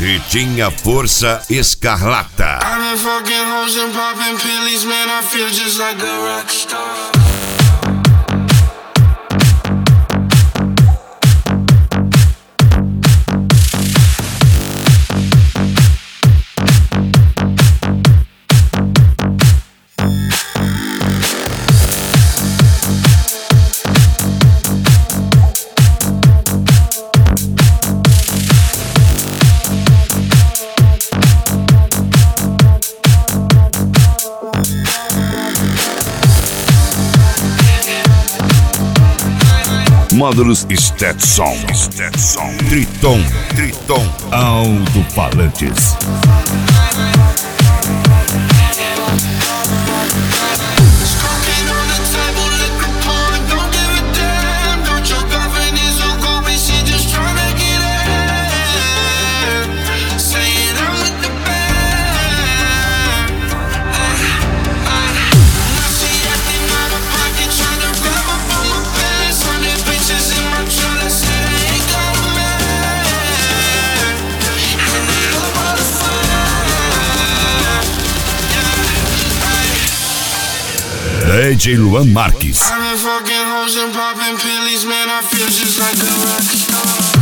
Carretinha Força Escarlata. I've been fucking hoes and popping pillies, man, I feel just like a rock star. Módulos Stetson, Triton, alto-falantes. DJ Luan Marques. I've been fucking hoes and popping pillies, man, I feel just like a rock star.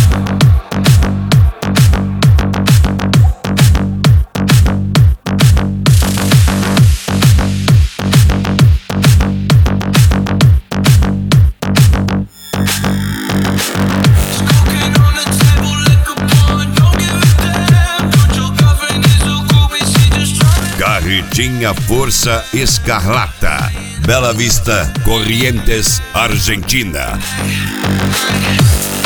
Carretinha Força Escarlata, Bela Vista, Corrientes, Argentina.